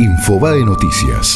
Infobae Noticias.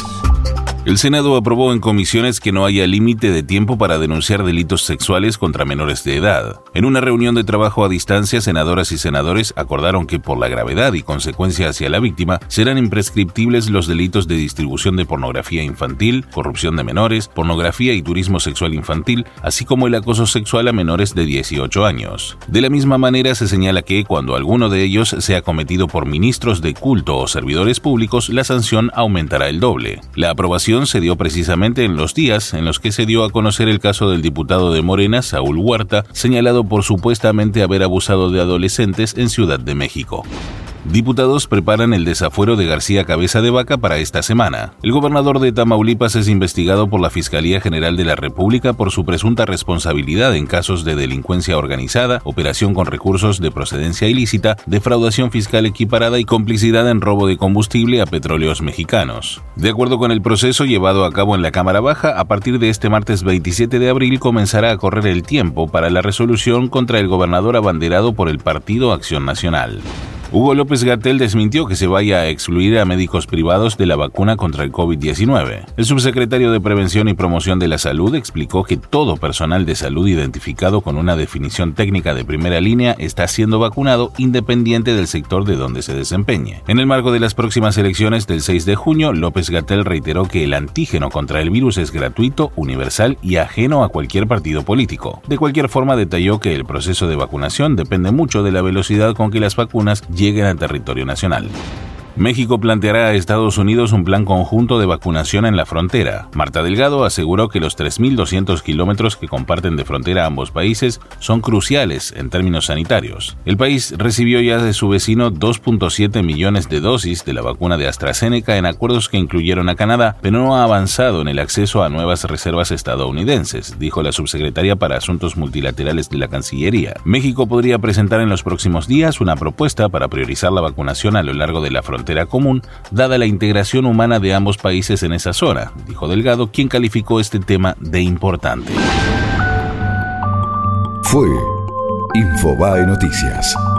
El Senado aprobó en comisiones que no haya límite de tiempo para denunciar delitos sexuales contra menores de edad. En una reunión de trabajo a distancia, senadoras y senadores acordaron que por la gravedad y consecuencia hacia la víctima, serán imprescriptibles los delitos de distribución de pornografía infantil, corrupción de menores, pornografía y turismo sexual infantil, así como el acoso sexual a menores de 18 años. De la misma manera, se señala que cuando alguno de ellos sea cometido por ministros de culto o servidores públicos, la sanción aumentará el doble. La aprobación se dio precisamente en los días en los que se dio a conocer el caso del diputado de Morena, Saúl Huerta, señalado por supuestamente haber abusado de adolescentes en Ciudad de México. Diputados preparan el desafuero de García Cabeza de Vaca para esta semana. El gobernador de Tamaulipas es investigado por la Fiscalía General de la República por su presunta responsabilidad en casos de delincuencia organizada, operación con recursos de procedencia ilícita, defraudación fiscal equiparada y complicidad en robo de combustible a petróleos mexicanos. De acuerdo con el proceso llevado a cabo en la Cámara Baja, a partir de este martes 27 de abril comenzará a correr el tiempo para la resolución contra el gobernador abanderado por el Partido Acción Nacional. Hugo López-Gatell desmintió que se vaya a excluir a médicos privados de la vacuna contra el COVID-19. El subsecretario de Prevención y Promoción de la Salud explicó que todo personal de salud identificado con una definición técnica de primera línea está siendo vacunado independiente del sector de donde se desempeñe. En el marco de las próximas elecciones del 6 de junio, López-Gatell reiteró que el antígeno contra el virus es gratuito, universal y ajeno a cualquier partido político. De cualquier forma, detalló que el proceso de vacunación depende mucho de la velocidad con que las vacunas lleguen al territorio nacional. México planteará a Estados Unidos un plan conjunto de vacunación en la frontera. Marta Delgado aseguró que los 3.200 kilómetros que comparten de frontera ambos países son cruciales en términos sanitarios. El país recibió ya de su vecino 2.7 millones de dosis de la vacuna de AstraZeneca en acuerdos que incluyeron a Canadá, pero no ha avanzado en el acceso a nuevas reservas estadounidenses, dijo la subsecretaria para Asuntos Multilaterales de la Cancillería. México podría presentar en los próximos días una propuesta para priorizar la vacunación a lo largo de la frontera común, dada la integración humana de ambos países en esa zona, dijo Delgado, quien calificó este tema de importante. Fue Infobae Noticias.